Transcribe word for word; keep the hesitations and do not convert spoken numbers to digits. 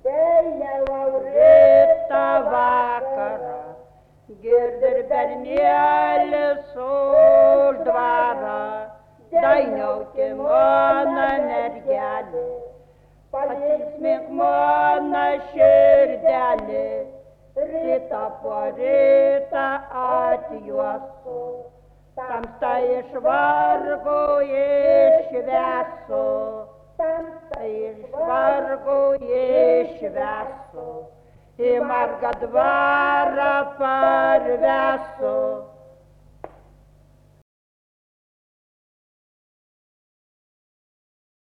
Deja Laurita vakarą, girdir bernelis už dvarą, dainiauki mano mergelė, palinksmink mano širdelį, rytą po rytą atjuosu, tamsta iš vargo išvesu, tamsta iš vargo išvesu, į margą dvarą parvesu.